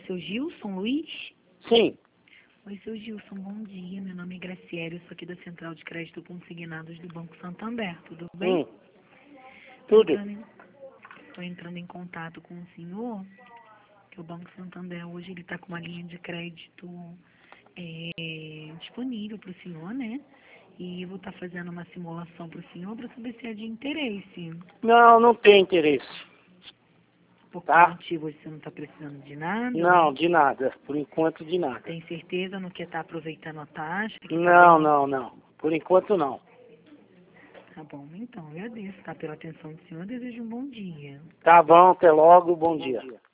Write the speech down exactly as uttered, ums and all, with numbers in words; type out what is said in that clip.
seu Gilson Luiz? Sim. Oi, seu Gilson, bom dia. Meu nome é Graciela, eu sou aqui da Central de Crédito Consignados do Banco Santander, tudo bem? Hum. Tudo. Estou entrando em contato com o senhor, que o Banco Santander hoje ele está com uma linha de crédito é, disponível para o senhor, né? E eu vou estar fazendo uma simulação para o senhor para saber se é de interesse. Não, não tem interesse. Por Tá. que motivo você não está precisando de nada? Não, de nada. Por enquanto, de nada. Tem certeza no que está aproveitando a taxa? Que tá Não, bem? não, não. Por enquanto, não. Tá bom, então, agradeço, tá? Pela atenção do senhor, desejo um bom dia. Tá bom, até logo. Bom dia.